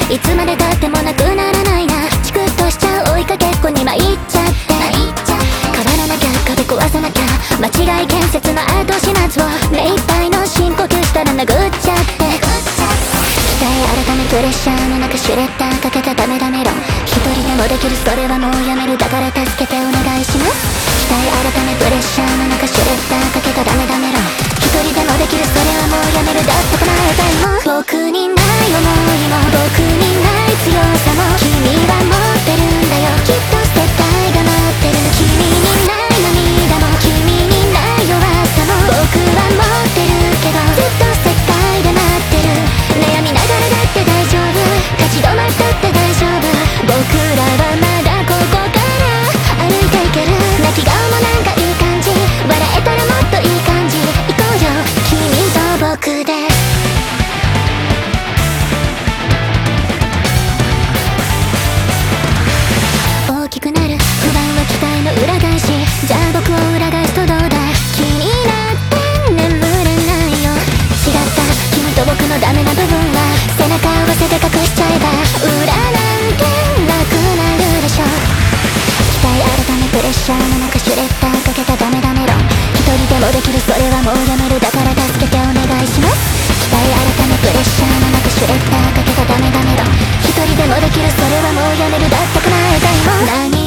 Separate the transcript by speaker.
Speaker 1: いつまでたってもなくならないな。チクッとしちゃう追いかけっこに参っちゃって、変わらなきゃ壁壊さなきゃ、間違い建設の後始末を目いっぱいの深呼吸したら殴っちゃって、期待改めプレッシャーの中シュレッダーかけたダメダメ論、一人でもできるそれはもうやめる、だから助けてお願いします。期待改めプレッシャーの中シュレッダーかけたダメダメ論、一人でもできるそれはもうやめる、だって叶えたいもん。僕にない想いも僕にない強さも君は持ってるんだよ、きっと世界が待ってる。君にない涙も君にない弱さも僕は持ってるけど、ずっと世界で待ってる。悩みながらだって大丈夫、立ち止まったって大丈夫、僕らはまだここから歩いていける。泣き顔もなんかいい感じ、笑えたらもっといい感じ、行こうよ君と僕で。大きくなる不安は期待の裏返し、じゃあ僕を裏返すとどうだ。気になって眠れないよ、違った君と僕のダメな部分は背中合わせて隠しちゃえば裏なんて楽なるでしょ。期待改めプレッシャーの中シュレッダーかけたダメダメ論、一人でもできるそれはもうやめる、だから助けてお願いします。期待改めプレッシャーの中シュレッダーかけたダメダメ論、一人でもできるそれはもうやめる、だって叶えたいもん。